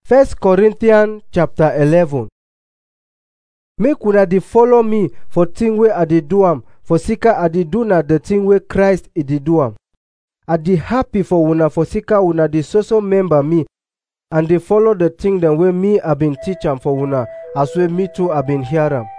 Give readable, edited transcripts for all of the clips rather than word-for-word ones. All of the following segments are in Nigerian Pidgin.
1 Corinthians chapter 11. Make una dey follow me for thing wey I dey do am, for sika I dey do na the thing wey Christ e dey do am. I dey happy for una for sika una dey so member me and dey follow the thing dem wey me I been teach am for una, as wey me too I been hear am.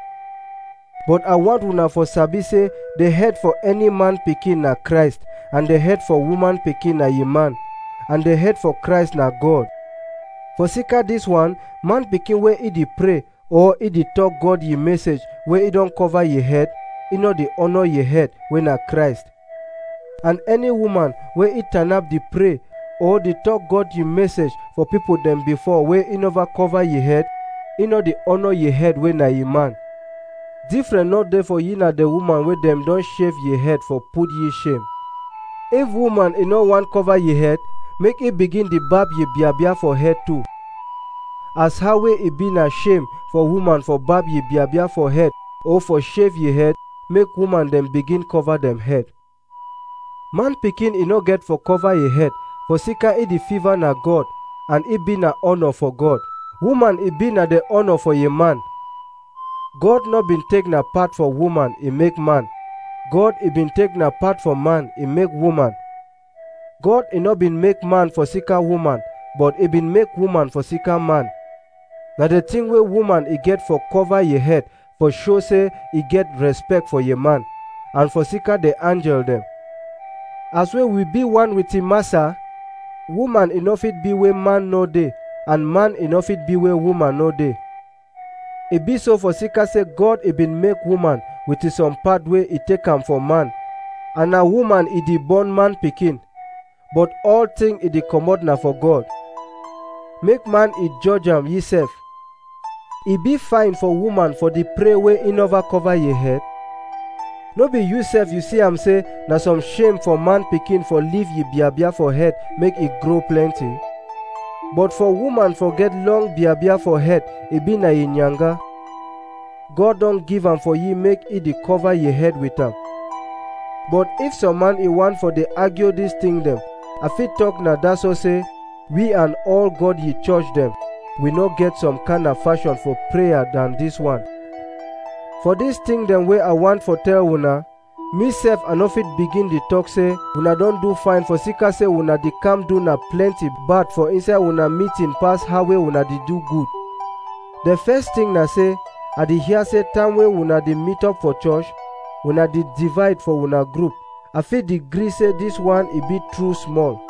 But I want una for sabi say the head for any man pikin na Christ, and the head for woman pikin na ye man, and the head for Christ na God. For sika this one, man pikin wey e dey pray or e dey talk God ye message wey e don cover ye head, e no dey honor ye head wey na Christ. And any woman wey e turn up dey pray or dey talk God ye message for people dem before wey e never cover ye head, e no dey honor ye head wey na ye man. Different not dey for ye na the woman wey dem don shave ye head for put ye shame. If woman e no want cover ye head, make e begin dey barb ye biabia for head too. As how wey e be na shame for woman for barb ye biabia for head or for shave ye head, make woman dem begin cover dem head. Man pikin e no get for cover ye head, for sika e dey fever na God, and e be na honor for God. Woman e be na the honor for ye man. God no been take na part for woman, e make man. God e been take na part for man, e make woman. God e no been make man for sika woman, but e been make woman for sika man. Na the thing wey woman e get for cover ye head, for show say e get respect for ye man, and for sika the angel dem. As wey we be one with him massa, woman e no fit be where man no dey, and man e no fit be where woman no dey. E be so for sika say God e been make woman with some part wey e take am for man, and na woman e dey born man pikin, but all thing e dey comot na for God. Make man e judge am yesef. E be fine for woman for the pray wey e never cover ye head. No be you sef you see am say na some shame for man pikin for leave ye biabia for head make e grow plenty. But for woman for get long biabia for head, e be na ye nyanga. God don give am for ye make e dey cover ye head with am. But if some man e want for dey argue this thing dem, I fit talk na that so say, we and all God ye church dem, we no get some kind of fashion for prayer than this one. For this thing dem wey I want for tell una, me sef I no fit begin dey talk say una don do fine for sika say una dey come do na plenty bad for inside una meeting pass how wey una dey do good. The first thing na say, I dey hear say time wey una dey meet up for church, una dey divide for una group. I fit dey gree say this one e be true small.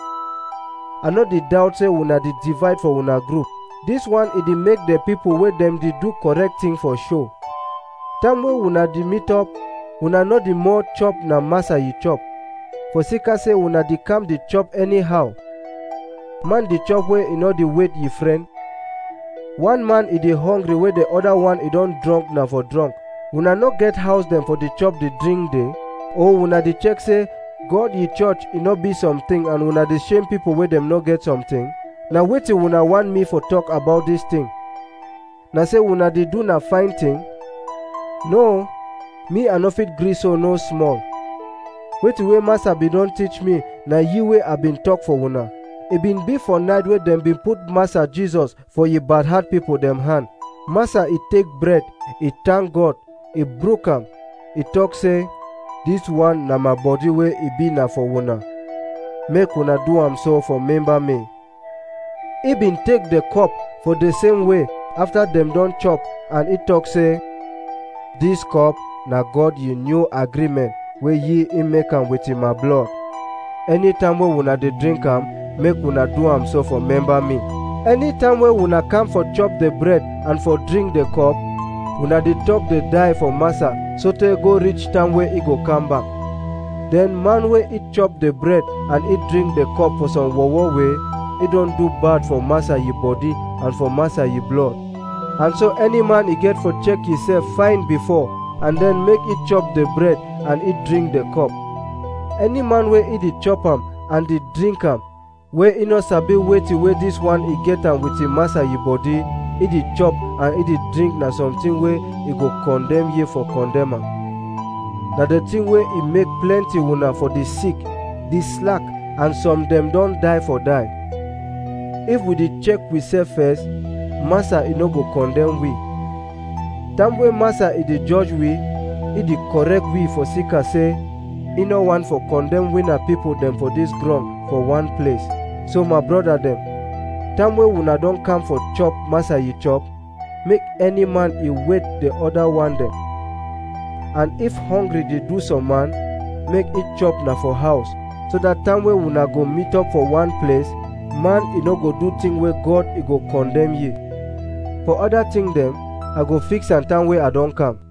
I no dey doubt say una dey divide for una group. This one e dey make the people wey dem dey do correct thing for show. Time wey una dey meet up, una no dey more chop na massa ye chop. For sika say una dey come dey chop anyhow. Man dey chop wey e no dey wait ye friend. One man e dey hungry wey the other one e don drunk na for drunk. Una no get house dem for the chop the drink dey, or una dey check say God ye church e no be something and una dey shame people wey dem no get something. Na wetin una want me for talk about this thing? Na say una dey do na fine thing? No, me I no fit gree so no small. Wetin wey Master bin don teach me na ye wey I been talk for una. E been be for night wey dem been put Master Jesus for ye bad heart people dem hand. Master e take bread, e thank God, e broke am, e talk say, this one na my body wey e be na for una. Make una do am so for remember me. E been take the cup for the same way after dem don chop, and e talk say, this cup na God ye new agreement wey ye make am with my blood. Anytime wey una dey drink am, make una do am so for remember me. Anytime wey una come for chop the bread and for drink the cup, una dey talk dey die for Master so tey go reach time wey e go come back. Then man wey e chop the bread and e drink the cup for some wowo way, e don do bad for Master ye body and for Master ye blood. And so any man e get for check himself fine before, and then make e chop the bread and e drink the cup. Any man wey e dey chop am and dey drink am, wey e no sabi wetin wey this one e get am with him Master ye body, e dey chop and e dey drink na something wey e go condemn ye for condemn am. Na the thing wey e make plenty una for the sick, the slack, and some dem don die for die. if we dey check we sef first, Massa e no go condemn we. Time wey Massa e dey judge we, e dey correct we for sika say e no want for condemn we na people dem for dis ground for one place. So my brother dem, time wey una don come for chop Massa ye chop, make any man e wait the other one dem. And if hungry dey do some man, make e chop na for house, so that time wey una go meet up for one place, man e no go do thing wey God e go condemn ye. For other thing dem, I go fix am time wey I don come.